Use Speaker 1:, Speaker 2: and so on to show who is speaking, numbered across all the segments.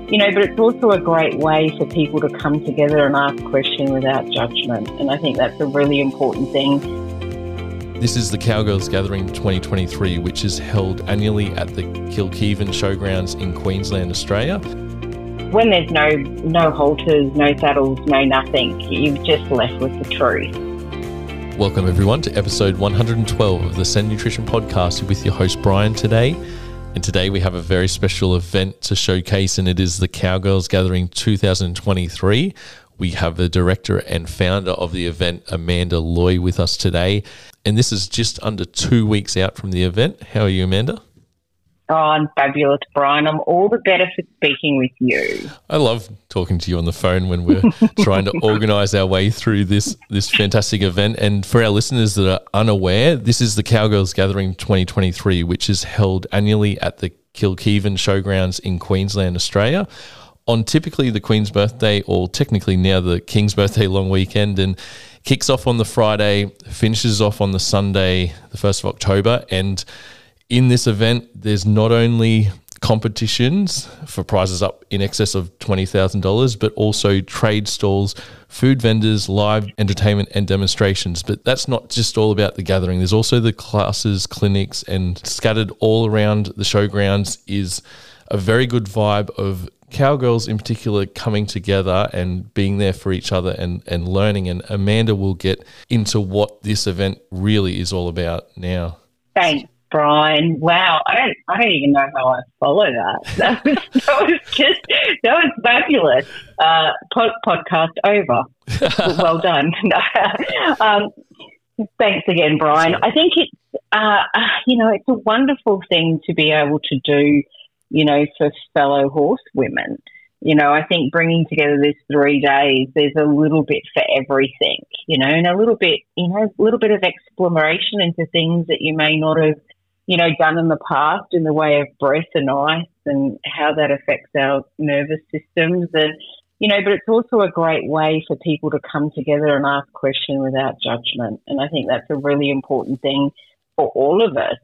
Speaker 1: But it's also a great way for people to come together and ask questions without judgment. And I think that's a really important thing.
Speaker 2: This is the Cowgirls Gathering 2023, which is held annually at the Kilkivan Showgrounds in Queensland, Australia.
Speaker 1: When there's no halters, no saddles, no nothing, you're just left with the truth.
Speaker 2: Welcome everyone to episode 112 of the Send Nutrition Podcast with your host Brian today. And today we have a very special event to showcase, and it is the Cowgirls Gathering 2023. We have the director and founder of the event, Amanda Loy, with us today. And this is just under 2 weeks out from the event. How are you, Amanda?
Speaker 1: Oh, I'm fabulous, Brian. I'm all the better for speaking with you.
Speaker 2: I love talking to you on the phone when we're trying to organise our way through this fantastic event. And for our listeners that are unaware, this is the Cowgirls Gathering 2023, which is held annually at the Kilkivan Showgrounds in Queensland, Australia, on typically the Queen's birthday, or technically now the King's birthday long weekend, and kicks off on the Friday, finishes off on the Sunday, the 1st of October. And in this event, there's not only competitions for prizes up in excess of $20,000, but also trade stalls, food vendors, live entertainment and demonstrations. But that's not just all about the gathering. There's also the classes, clinics, and scattered all around the showgrounds is a very good vibe of cowgirls in particular coming together and being there for each other and learning. And Amanda will get into what this event really is all about now.
Speaker 1: Thanks, Brian. Wow, I don't even know how I follow that. That was fabulous. Podcast over. Well done. Thanks again, Brian. I think it's it's a wonderful thing to be able to do, for fellow horse women. I think bringing together this 3 days, there's a little bit for everything, and a little bit of exploration into things that you may not have done in the past in the way of breath and ice and how that affects our nervous systems. And, but it's also a great way for people to come together and ask questions without judgment. And I think that's a really important thing for all of us.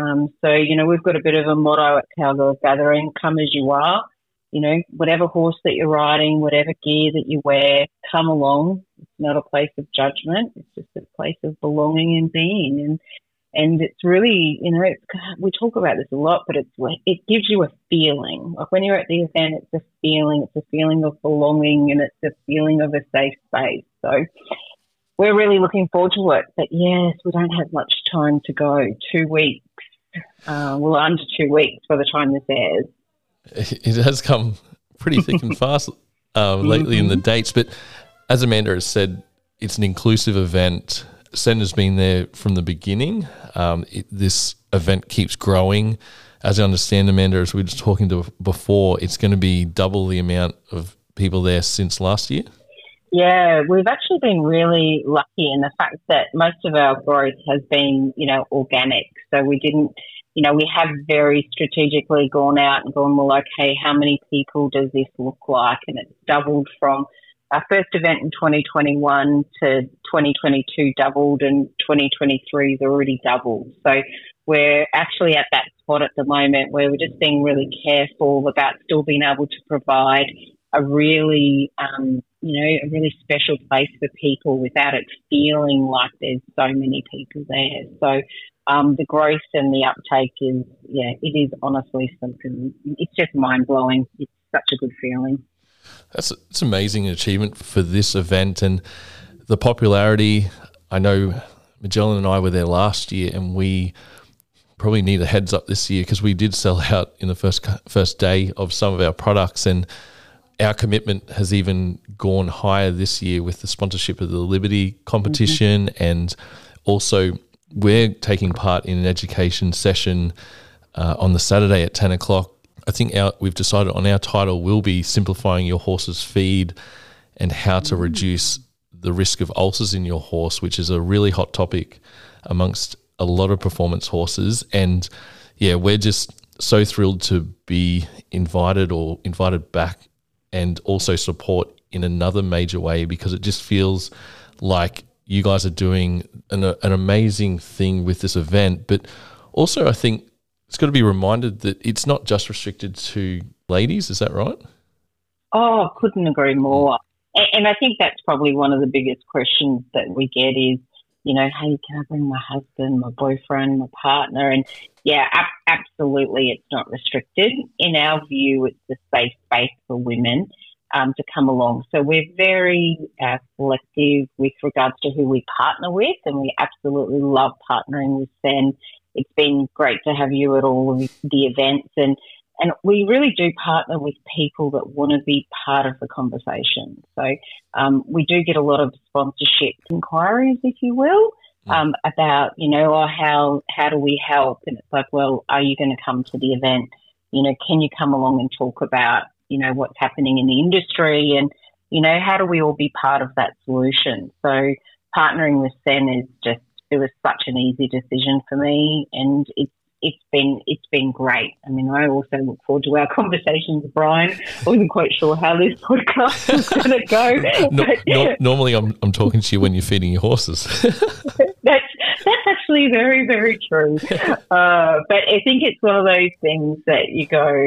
Speaker 1: We've got a bit of a motto at Cowgirls Gathering: come as you are. Whatever horse that you're riding, whatever gear that you wear, come along. It's not a place of judgment. It's just a place of belonging and being. And it's really, we talk about this a lot, but it gives you a feeling. Like when you're at the event, it's a feeling of belonging, and it's a feeling of a safe space. So we're really looking forward to it. But yes, we don't have much time to go. 2 weeks. Under 2 weeks by the time this airs.
Speaker 2: It has come pretty thick and fast lately in the dates. But as Amanda has said, it's an inclusive event. Send has been there from the beginning. This event keeps growing. As I understand, Amanda, as we were just talking to before, it's going to be double the amount of people there since last year.
Speaker 1: Yeah, we've actually been really lucky in the fact that most of our growth has been, organic. So we didn't, we have very strategically gone out and gone, well, okay, how many people does this look like? And it's doubled from our first event in 2021 to 2022 doubled, and 2023 is already doubled. So we're actually at that spot at the moment where we're just being really careful about still being able to provide a really, a really special place for people without it feeling like there's so many people there. So the growth and the uptake is, it is honestly something, it's just mind-blowing. It's such a good feeling.
Speaker 2: It's an amazing achievement for this event, and the popularity. I know Magellan and I were there last year, and we probably need a heads up this year because we did sell out in the first day of some of our products, and our commitment has even gone higher this year with the sponsorship of the Liberty competition, and also we're taking part in an education session on the Saturday at 10 o'clock. I think we've decided on our title will be Simplifying Your Horse's Feed and How to Reduce the Risk of Ulcers in Your Horse, which is a really hot topic amongst a lot of performance horses. And we're just so thrilled to be invited back and also support in another major way, because it just feels like you guys are doing an amazing thing with this event. But also I think it's got to be reminded that it's not just restricted to ladies. Is that right?
Speaker 1: Oh, couldn't agree more. And I think that's probably one of the biggest questions that we get is, hey, can I bring my husband, my boyfriend, my partner? And yeah, absolutely, it's not restricted. In our view, it's a safe space for women to come along. So we're very selective with regards to who we partner with, and we absolutely love partnering with Sen. It's been great to have you at all of the events, and we really do partner with people that want to be part of the conversation. So we do get a lot of sponsorship inquiries, if you will, about, how do we help? And it's like, well, are you going to come to the event? Can you come along and talk about, what's happening in the industry, and, how do we all be part of that solution? So partnering with Sen it was such an easy decision for me, and it's been great. I mean, I also look forward to our conversations, Brian. I wasn't quite sure how this podcast was going to go.
Speaker 2: Normally, I'm talking to you when you're feeding your horses.
Speaker 1: That's actually very, very true. But I think it's one of those things that you go,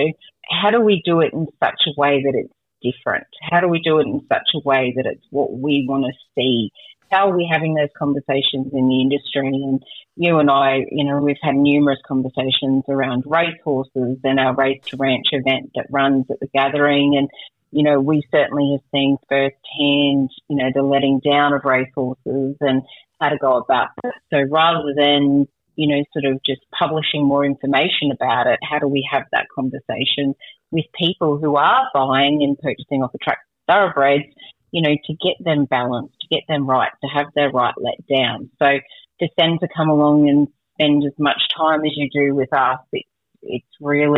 Speaker 1: how do we do it in such a way that it's different? How do we do it in such a way that it's what we want to see? How are we having those conversations in the industry? And you and I, we've had numerous conversations around racehorses and our Race to Ranch event that runs at the gathering. And, we certainly have seen firsthand, the letting down of racehorses and how to go about it. So rather than, sort of just publishing more information about it, how do we have that conversation with people who are buying and purchasing off the track thoroughbreds, to get them balanced, to get them right, to have their right let down. So to Sen to come along and spend as much time as you do with us, it's really,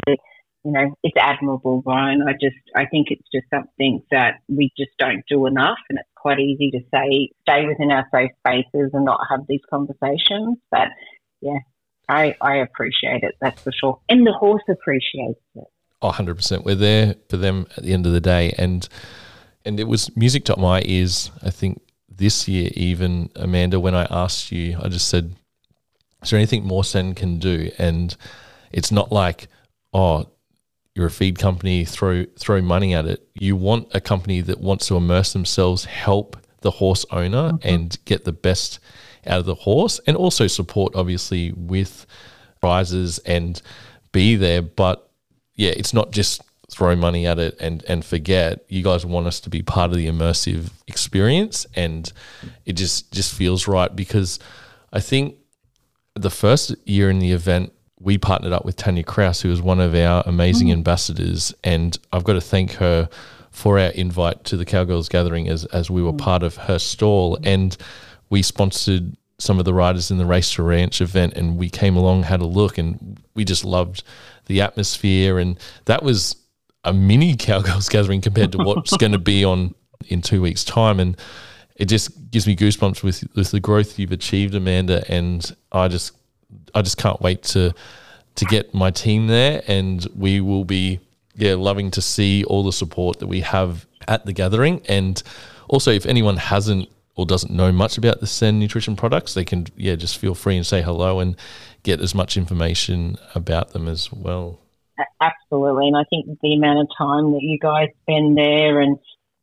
Speaker 1: it's admirable, Brian. I think it's just something that we just don't do enough, and it's quite easy to say, stay within our safe spaces and not have these conversations. But yeah, I appreciate it, that's for sure. And the horse appreciates it.
Speaker 2: 100%. We're there for them at the end of the day. And it was music to my ears, I think, this year even, Amanda, when I asked you, I just said, is there anything more Sen can do? And it's not like, oh, you're a feed company, throw money at it. You want a company that wants to immerse themselves, help the horse owner and get the best out of the horse, and also support, obviously, with prizes and be there. But yeah, it's not just throw money at it and forget. You guys want us to be part of the immersive experience, and it just feels right, because I think the first year in the event, we partnered up with Tanya Kraus, who was one of our amazing ambassadors, and I've got to thank her for our invite to the Cowgirls Gathering as we were part of her stall, and we sponsored some of the riders in the Race to Ranch event, and we came along, had a look, and we just loved the atmosphere, and that was a mini Cowgirls Gathering compared to what's going to be on in 2 weeks' time. And it just gives me goosebumps with the growth you've achieved, Amanda. And I just can't wait to get my team there, and we will be loving to see all the support that we have at the gathering. And also, if anyone hasn't or doesn't know much about the Sen nutrition products, they can just feel free and say hello and get as much information about them as well.
Speaker 1: Absolutely. And I think the amount of time that you guys spend there, and,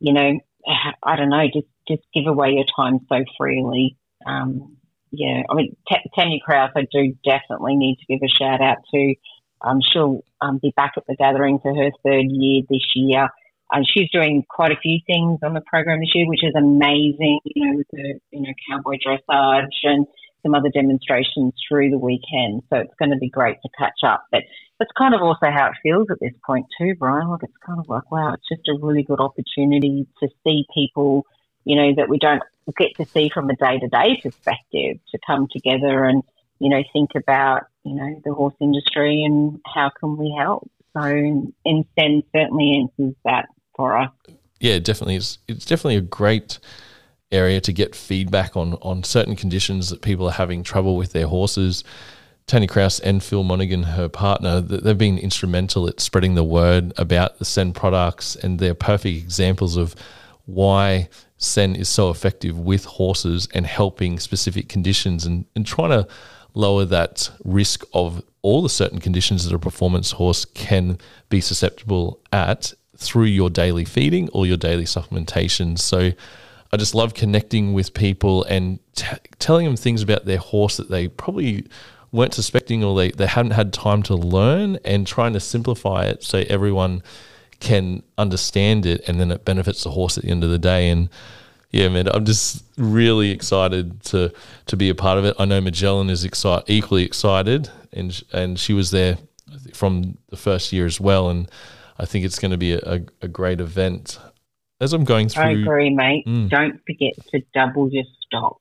Speaker 1: I don't know, just give away your time so freely. I mean, Tanya Kraus, I do definitely need to give a shout out to. She'll be back at the gathering for her third year this year. She's doing quite a few things on the program this year, which is amazing, with the, cowboy dressage and some other demonstrations through the weekend. So it's going to be great to catch up. But that's kind of also how it feels at this point too, Brian. Like, it's kind of like, wow, it's just a really good opportunity to see people, that we don't get to see from a day-to-day perspective, to come together and, think about, the horse industry and how can we help. So, and Sen certainly answers that for us.
Speaker 2: Yeah, definitely. It's definitely a great area to get feedback on certain conditions that people are having trouble with their horses. Tanya Kraus and Phil Monaghan, her partner, they've been instrumental at spreading the word about the Sen products, and they're perfect examples of why Sen is so effective with horses and helping specific conditions and trying to lower that risk of all the certain conditions that a performance horse can be susceptible at through your daily feeding or your daily supplementation. So I just love connecting with people and telling them things about their horse that they probably weren't suspecting, or they hadn't had time to learn, and trying to simplify it so everyone can understand it, and then it benefits the horse at the end of the day. And yeah, man, I'm just really excited to be a part of it. I know Magellan is equally excited, and she was there from the first year as well. And I think it's going to be a great event. As I'm going through,
Speaker 1: I agree, mate. Don't forget to double your stock.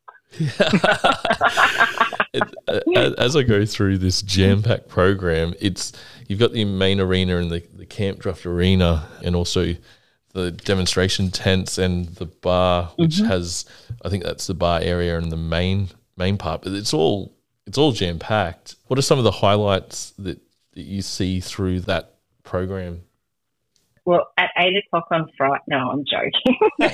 Speaker 2: As I go through this jam-packed program, you've got the main arena and the camp draft arena, and also the demonstration tents and the bar, which has, I think that's the bar area and the main part. But it's all jam-packed. What are some of the highlights that you see through that program?
Speaker 1: Well, at 8 o'clock on Friday, no, I'm joking.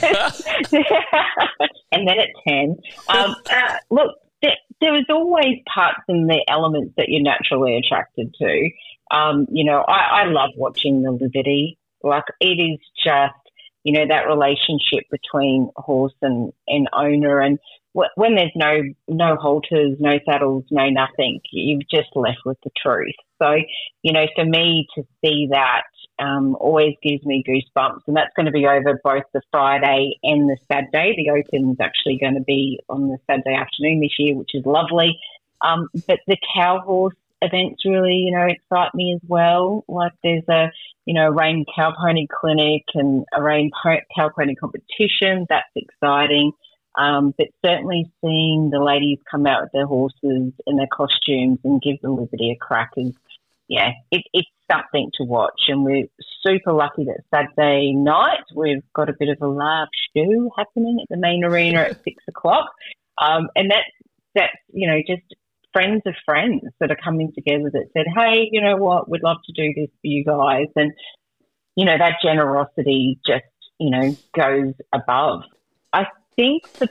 Speaker 1: And then at 10. Look, there was always parts in the elements that you're naturally attracted to. I love watching the Liberty. Like, it is just, that relationship between horse and owner. And when there's no halters, no saddles, no nothing, you're just left with the truth. So, for me to see that always gives me goosebumps. And that's going to be over both the Friday and the Saturday. The Open's actually going to be on the Saturday afternoon this year, which is lovely. But the cow horse events really, excite me as well. Like, there's a Rein Cow Pony Clinic and a Rein Cow Pony competition. That's exciting. But certainly seeing the ladies come out with their horses and their costumes and give the Liberty a crack is, it's something to watch. And we're super lucky that Saturday night we've got a bit of a live show happening at the main arena at 6 o'clock. And that's just friends of friends that are coming together that said, hey, you know what, we'd love to do this for you guys. And, that generosity just, goes above. I think for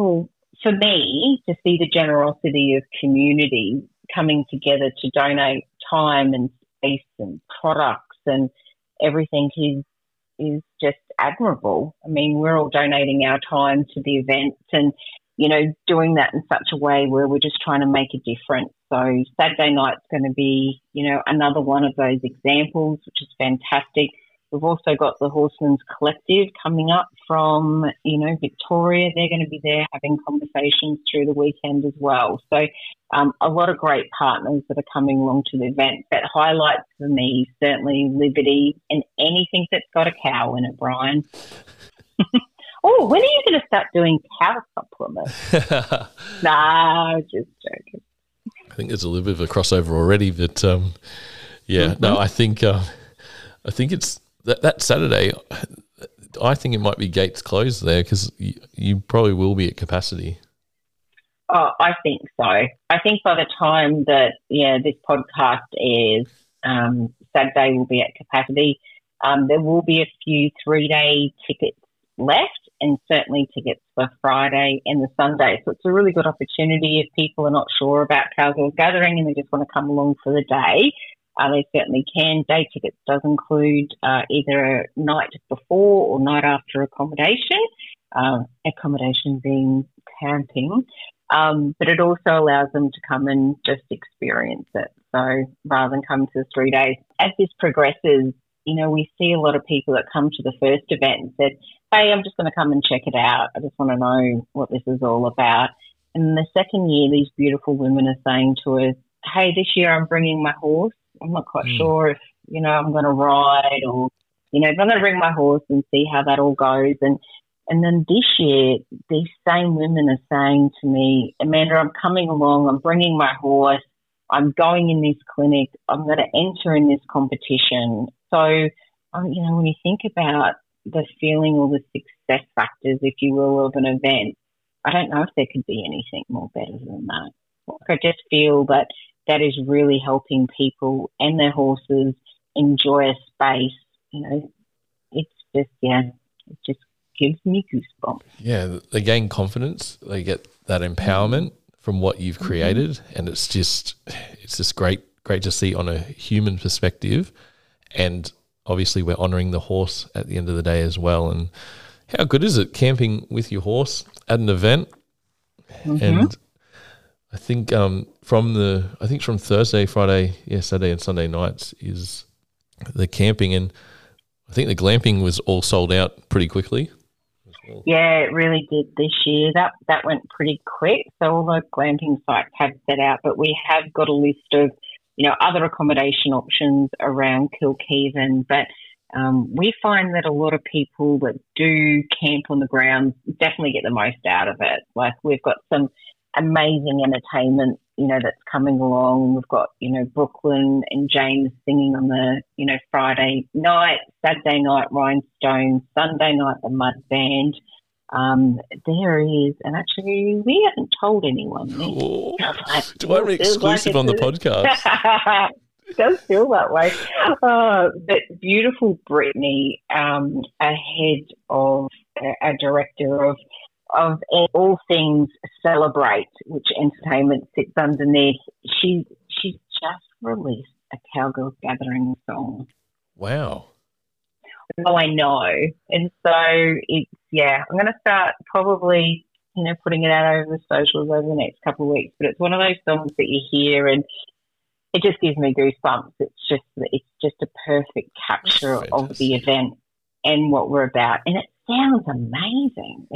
Speaker 1: me, to see the generosity of community coming together to donate time and space and products and everything is just admirable. I mean, we're all donating our time to the events and, doing that in such a way where we're just trying to make a difference. So Saturday night's going to be, another one of those examples, which is fantastic. We've also got the Horsemen's Collective coming up from, Victoria. They're going to be there having conversations through the weekend as well. So a lot of great partners that are coming along to the event. That highlights for me certainly Liberty and anything that's got a cow in it, Brian. Oh, when are you going to start doing cow supplements? Nah, just joking.
Speaker 2: I think there's a little bit of a crossover already, but no, I think it's that Saturday. I think it might be gates closed there because you probably will be at capacity.
Speaker 1: Oh, I think so. I think by the time that this podcast airs, Saturday will be at capacity. There will be a few 3-day tickets left, and certainly tickets for Friday and the Sunday. So it's a really good opportunity if people are not sure about Cowgirls Gathering and they just want to come along for the day. They certainly can. Day tickets does include either a night before or night after accommodation, accommodation being camping. But it also allows them to come and just experience it. So rather than come to the 3 days. As this progresses, we see a lot of people that come to the first event and said, hey, I'm just going to come and check it out. I just want to know what this is all about. And the second year, these beautiful women are saying to us, hey, this year I'm bringing my horse. I'm not quite sure if, I'm going to ride or, I'm going to bring my horse and see how that all goes. And then this year, these same women are saying to me, Amanda, I'm coming along. I'm bringing my horse. I'm going in this clinic. I'm going to enter in this competition. So, when you think about the feeling or the success factors, if you will, of an event, I don't know if there could be anything more better than that. I just feel that is really helping people and their horses enjoy a space. It's just, it just gives me goosebumps.
Speaker 2: Yeah, they gain confidence. They get that empowerment from what you've created, and it's just great to see on a human perspective. And obviously we're honouring the horse at the end of the day as well. And how good is it camping with your horse at an event? And I think from Thursday, Friday, Saturday and Sunday nights is the camping, and I think the glamping was all sold out pretty quickly.
Speaker 1: Yeah, it really did this year. That went pretty quick. So all the glamping sites have set out, but we have got a list of, other accommodation options around Kilkheathen. But we find that a lot of people that do camp on the grounds definitely get the most out of it. Like, we've got some amazing entertainment, that's coming along. We've got, Brooklyn and James singing on the, Friday night, Saturday night, Rhinestones, Sunday night, the Mud Band. There is, and actually we haven't told anyone.
Speaker 2: Do I have an exclusive on the podcast?
Speaker 1: It does feel that way. But beautiful Brittany, ahead of a director of all things Celebrate, which entertainment sits underneath. She just released a Cowgirls Gathering song.
Speaker 2: Wow.
Speaker 1: Oh, I know. And so I'm going to start probably, putting it out over the socials over the next couple of weeks. But it's one of those songs that you hear and it just gives me goosebumps. It's just a perfect capture of the event and what we're about. And it sounds amazing.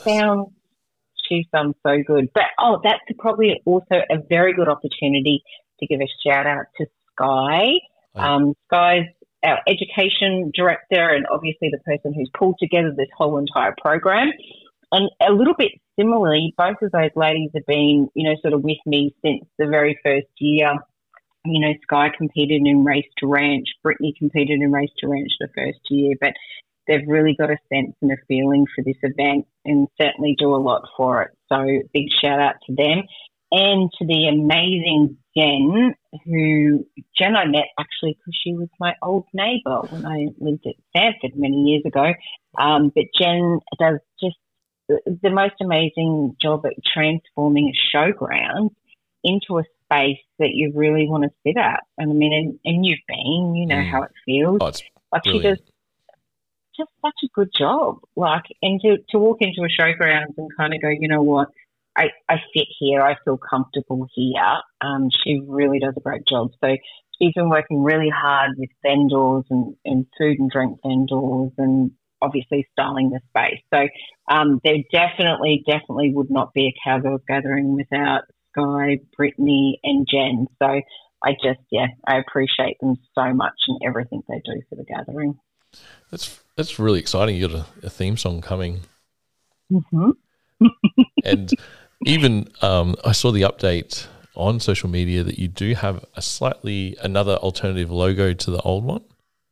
Speaker 1: She sounds so good. But, that's probably also a very good opportunity to give a shout out to Sky. Sky's our education director and obviously the person who's pulled together this whole entire program. And a little bit similarly, both of those ladies have been, sort of with me since the very first year. Sky competed in Race to Ranch. Brittany competed in Race to Ranch the first year, but they've really got a sense and a feeling for this event and certainly do a lot for it. So big shout out to them. And to the amazing Jen I met actually because she was my old neighbour when I lived at Stanford many years ago. But Jen does just the most amazing job at transforming a showground into a space that you really want to sit at. And I mean, and you've been, how it feels.
Speaker 2: Oh, it's
Speaker 1: like
Speaker 2: brilliant.
Speaker 1: She does just such a good job. And to walk into a showgrounds and kind of go, you know what, I fit here, I feel comfortable here. She really does a great job. So she's been working really hard with vendors and food and drink vendors and obviously styling the space. So there definitely would not be a Cowgirls Gathering without Sky, Brittany and Jen. So I appreciate them so much and everything they do for the gathering.
Speaker 2: That's really exciting. You got a theme song coming.
Speaker 1: Mm-hmm.
Speaker 2: And even I saw the update on social media that you do have another alternative logo to the old one.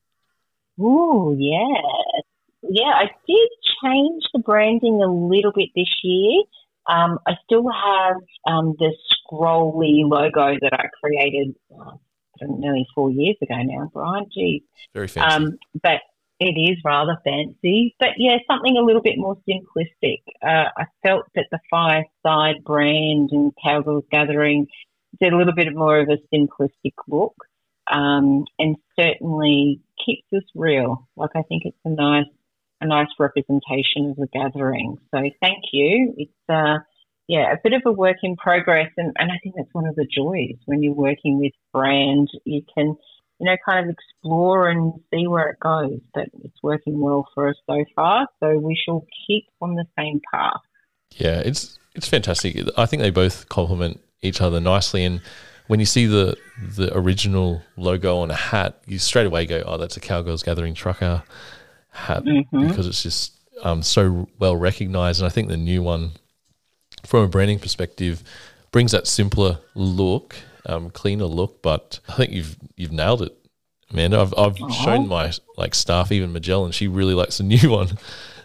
Speaker 1: Oh, yeah. Yeah, I did change the branding a little bit this year. I still have the scrolly logo that I created nearly 4 years ago now, Brian. Geez.
Speaker 2: Very fancy.
Speaker 1: But it is rather fancy. But, yeah, something a little bit more simplistic. I felt that the Fireside brand and Cowgirls Gathering did a little bit more of a simplistic look and certainly keeps us real. I think it's a nice representation of the gathering. So thank you. It's a bit of a work in progress, and I think that's one of the joys when you're working with brand. You can, kind of explore and see where it goes, but it's working well for us so far. So we shall keep on the same path. Yeah,
Speaker 2: it's fantastic. I think they both complement each other nicely, and when you see the original logo on a hat, you straight away go, oh, that's a Cowgirls Gathering trucker hat, because it's just so well recognised. And I think the new one, from a branding perspective, brings that simpler look, cleaner look. But I think you've nailed it, Amanda. I've shown my staff, even Magellan. She really likes the new one.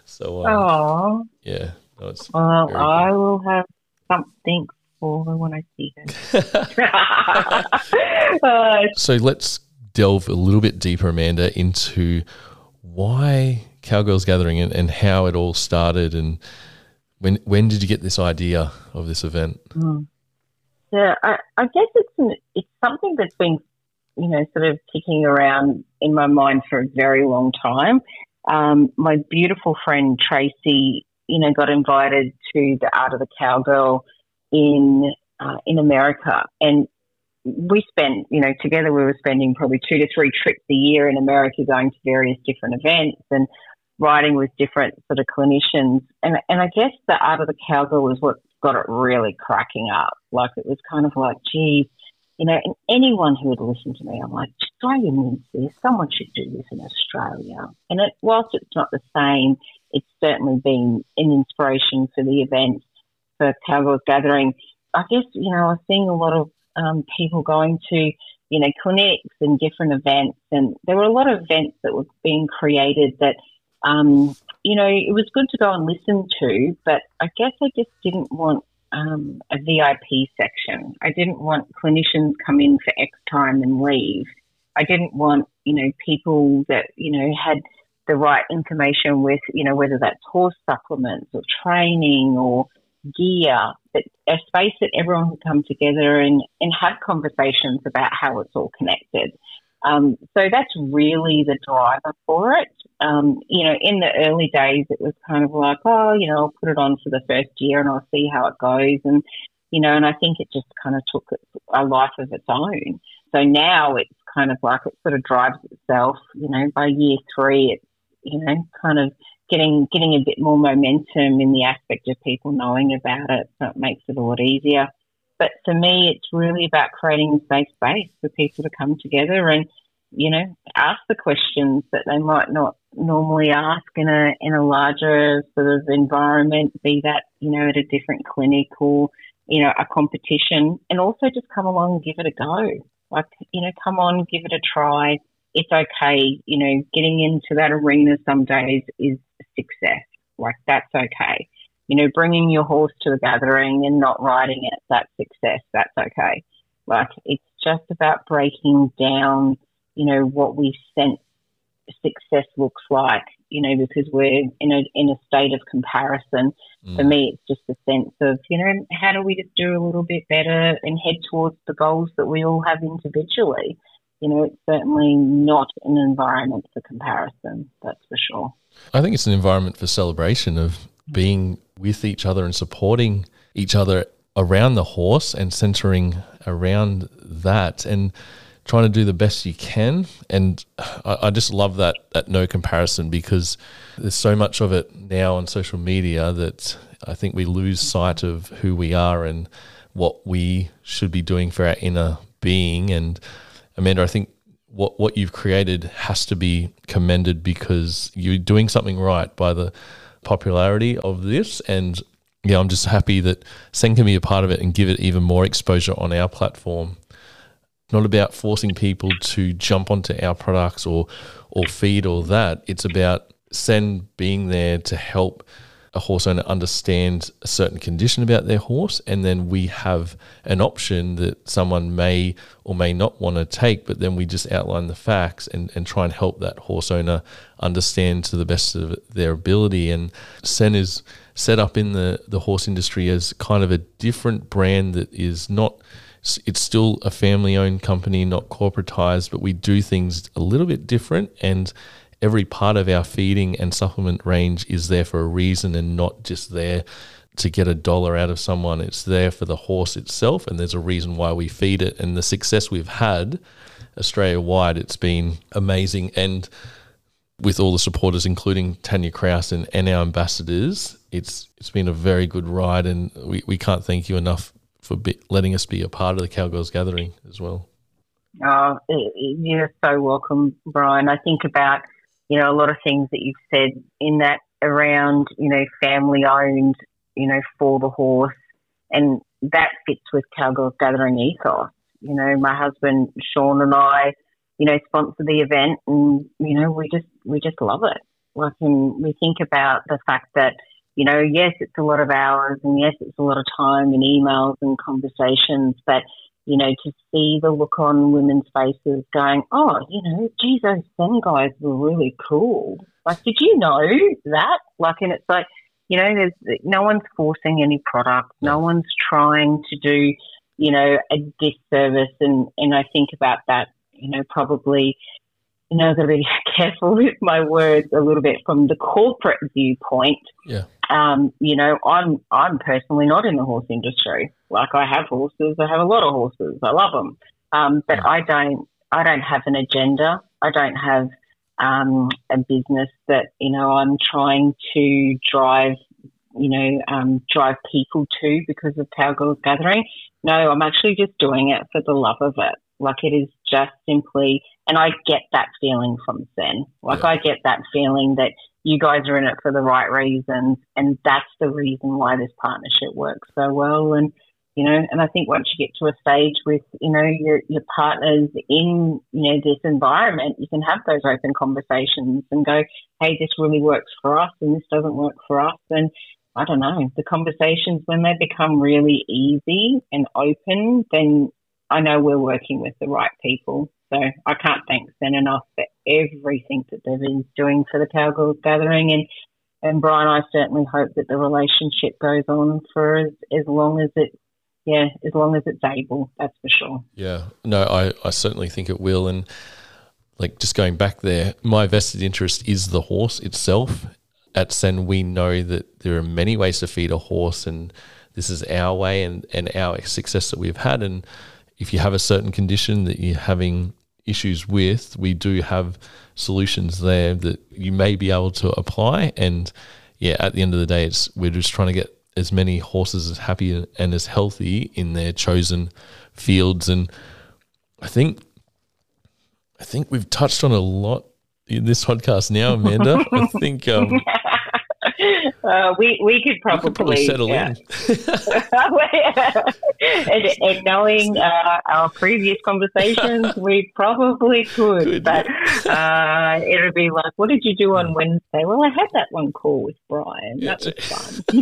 Speaker 2: So yeah, no, it's
Speaker 1: I will have something for her when I see her.
Speaker 2: So let's delve a little bit deeper, Amanda, into why Cowgirls Gathering and how it all started, and when did you get this idea of this event?
Speaker 1: Yeah, I guess it's something that's been sort of ticking around in my mind for a very long time. My beautiful friend Tracy, got invited to the Art of the Cowgirl in America, and we spent, together we were spending probably 2 to 3 trips a year in America, going to various different events and writing with different sort of clinicians. And I guess the Art of the Cowgirl was what got it really cracking up. Like, it was kind of like, geez, and anyone who would listen to me, I'm like, Australia needs this. Someone should do this in Australia. And whilst it's not the same, it's certainly been an inspiration for the event, for Cowgirls Gathering. I guess, I was seeing a lot of people going to, clinics and different events, and there were a lot of events that were being created that, it was good to go and listen to, but I guess I just didn't want a VIP section. I didn't want clinicians come in for X time and leave. I didn't want, people that, had the right information with, whether that's horse supplements or training or gear, but a space that everyone could come together and have conversations about how it's all connected. So that's really the driver for it. In the early days, it was kind of like, I'll put it on for the first year and I'll see how it goes. And, and I think it just kind of took a life of its own. So now it's kind of like it sort of drives itself, by year 3, it's, kind of getting a bit more momentum in the aspect of people knowing about it. So it makes it a lot easier. But for me, it's really about creating a safe space for people to come together and, ask the questions that they might not normally ask in a larger sort of environment, be that, at a different clinic or, a competition, and also just come along and give it a go. Like, come on, give it a try. It's okay. Getting into that arena some days is success. Like, that's okay. Bringing your horse to a gathering and not riding it, that's success. That's okay. Like, it's just about breaking down, what we sense success looks like, because we're in a state of comparison. For me, it's just a sense of, how do we just do a little bit better and head towards the goals that we all have individually? It's certainly not an environment for comparison, that's for sure.
Speaker 2: I think it's an environment for celebration of being with each other and supporting each other around the horse and centering around that and trying to do the best you can. And I just love that no comparison, because there's so much of it now on social media that I think we lose sight of who we are and what we should be doing for our inner being. And Amanda, I think what you've created has to be commended, because you're doing something right by the popularity of this. And yeah, I'm just happy that Sen can be a part of it and give it even more exposure on our platform. Not about forcing people to jump onto our products or feed or that. It's about Sen being there to help a horse owner understand a certain condition about their horse, and then we have an option that someone may or may not want to take, but then we just outline the facts and try and help that horse owner understand to the best of their ability. And Sen is set up in the horse industry as kind of a different brand that is not, it's still a family-owned company, not corporatized, but we do things a little bit different, and every part of our feeding and supplement range is there for a reason and not just there to get $1 out of someone. It's there for the horse itself, and there's a reason why we feed it. And the success we've had Australia-wide, it's been amazing. And with all the supporters, including Tanya Kraus and our ambassadors, it's been a very good ride, and we can't thank you enough for letting us be a part of the Cowgirls Gathering as well.
Speaker 1: Oh, you're so welcome, Brian. I think about, a lot of things that you've said in that around, family owned, for the horse, and that fits with Cowgirls Gathering ethos. My husband, Sean, and I, sponsor the event, and, we just love it. Like, and we think about the fact that, yes, it's a lot of hours, and yes, it's a lot of time and emails and conversations, but, to see the look on women's faces going, oh, geez, those Sen guys were really cool. Like, did you know that? Like, and it's like, there's no one's forcing any product. No one's trying to do, a disservice. And I think about that, probably, I've got to be careful with my words a little bit from the corporate viewpoint.
Speaker 2: Yeah.
Speaker 1: I'm personally not in the horse industry. Like, I have horses. I have a lot of horses. I love them. But I don't have an agenda. I don't have a business that, I'm trying to drive people to because of Cowgirls Gathering. No, I'm actually just doing it for the love of it. Like, it is just simply, and I get that feeling from Sen. Like, I get that feeling that you guys are in it for the right reasons, and that's the reason why this partnership works so well. And, and I think once you get to a stage with, your partners in, this environment, you can have those open conversations and go, hey, this really works for us and this doesn't work for us. And I don't know, the conversations, when they become really easy and open, then I know we're working with the right people. So I can't thank Sen enough for everything that they've been doing for the Cowgirls Gathering. And Brian, I certainly hope that the relationship goes on for as long as it's able, that's for sure.
Speaker 2: Yeah, no, I certainly think it will. And like, just going back there, my vested interest is the horse itself. At Sen, we know that there are many ways to feed a horse, and this is our way and our success that we've had. And if you have a certain condition that you're having issues with, we do have solutions there that you may be able to apply. And yeah, at the end of the day, we're just trying to get as many horses as happy and as healthy in their chosen fields. And I think we've touched on a lot in this podcast now, Amanda. I think
Speaker 1: we could probably
Speaker 2: settle in.
Speaker 1: And knowing our previous conversations, we probably could.
Speaker 2: Good,
Speaker 1: but it would be like, what did you do on Wednesday? Well, I had that one call with Brian. That was fun.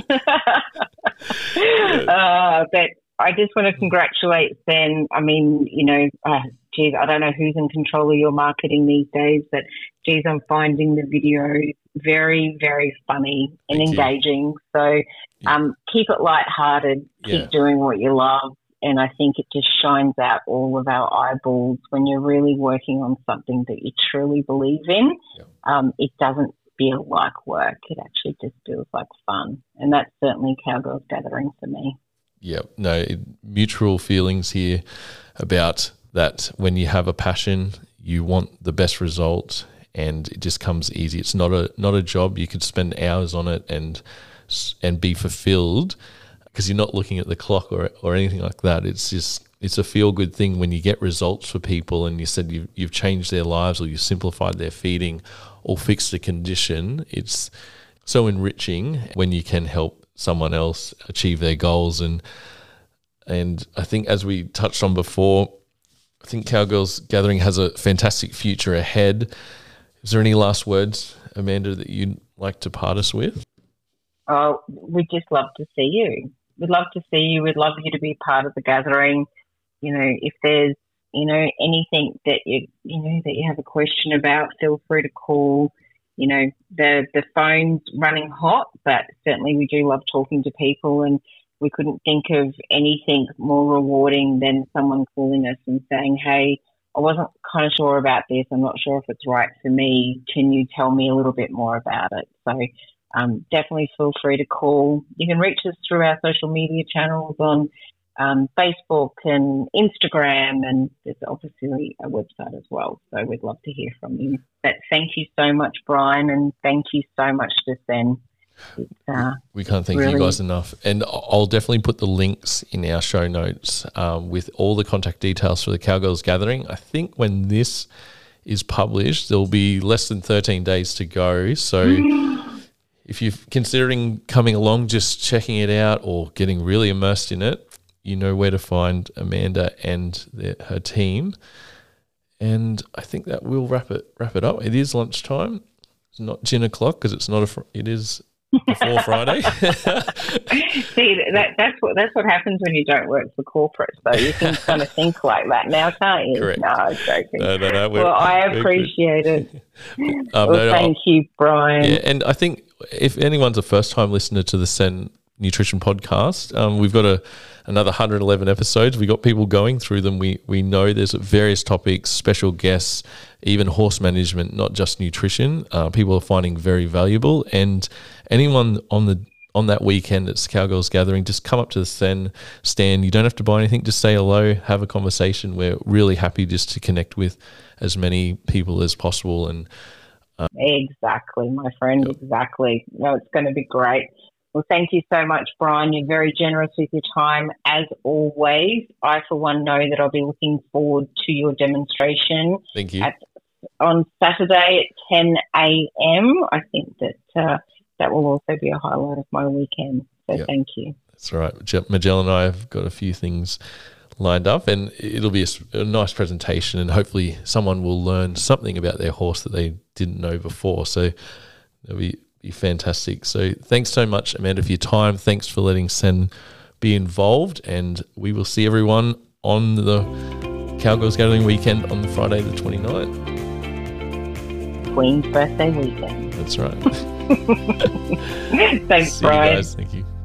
Speaker 1: But I just want to congratulate Sen. I mean, geez, I don't know who's in control of your marketing these days, but geez, I'm finding the video very, very funny and engaging. So keep it lighthearted, keep doing what you love. And I think it just shines out all of our eyeballs when you're really working on something that you truly believe in. It doesn't feel like work. It actually just feels like fun. And that's certainly Cowgirls Gathering for me.
Speaker 2: Yep. No, mutual feelings here about that. When you have a passion, you want the best result, and it just comes easy. It's not a job. You could spend hours on it and be fulfilled because you're not looking at the clock or anything like that. It's a feel good thing when you get results for people, and you said you've changed their lives, or you've simplified their feeding, or fixed a condition. It's so enriching when you can help someone else achieve their goals. And I think, as we touched on before, I think Cowgirls Gathering has a fantastic future ahead. Is there any last words, Amanda, that you'd like to part us with?
Speaker 1: Oh, we'd just love to see you. We'd love to see you. We'd love you to be part of the gathering. If there's, anything that you have a question about, feel free to call. The phone's running hot, but certainly we do love talking to people, and we couldn't think of anything more rewarding than someone calling us and saying, hey, I wasn't kind of sure about this. I'm not sure if it's right for me. Can you tell me a little bit more about it? So definitely feel free to call. You can reach us through our social media channels on Facebook and Instagram, and there's obviously a website as well. So we'd love to hear from you. But thank you so much, Brian, and thank you so much to Sen.
Speaker 2: We can't thank you guys enough. And I'll definitely put the links in our show notes with all the contact details for the Cowgirls Gathering. I think when this is published, there'll be less than 13 days to go. So if you're considering coming along, just checking it out or getting really immersed in it, you know where to find Amanda and her team. And I think that will wrap it up. It is lunchtime. It's not gin o'clock because it's not it is before Friday.
Speaker 1: See, that's what happens when you don't work for corporate. So you can kind of think like that now, can't you?
Speaker 2: Correct.
Speaker 1: No, I'm joking.
Speaker 2: No.
Speaker 1: Well, I appreciate it. Thank you, Brian.
Speaker 2: Yeah, and I think if anyone's a first-time listener to the Sen Nutrition Podcast. We've got another 111 episodes. We got people going through them. We know there's various topics, special guests, even horse management, not just nutrition. People are finding very valuable. And anyone on that weekend at Cowgirls Gathering, just come up to the stand. You don't have to buy anything. Just say hello, have a conversation. We're really happy just to connect with as many people as possible. And
Speaker 1: exactly, my friend, exactly. No, it's going to be great. Well, thank you so much, Brian. You're very generous with your time, as always. I, for one, know that I'll be looking forward to your demonstration.
Speaker 2: Thank you.
Speaker 1: On Saturday at 10 a.m. I think that will also be a highlight of my weekend. So Thank you.
Speaker 2: That's right. Magellan and I have got a few things lined up, and it'll be a nice presentation, and hopefully someone will learn something about their horse that they didn't know before. So it'll be fantastic. So thanks so much, Amanda, for your time. Thanks for letting Sen be involved, and we will see everyone on the Cowgirls Gathering weekend on the Friday the 29th.
Speaker 1: Queen's birthday weekend.
Speaker 2: That's right.
Speaker 1: Thanks,
Speaker 2: see
Speaker 1: Brian.
Speaker 2: you guys. Thank you.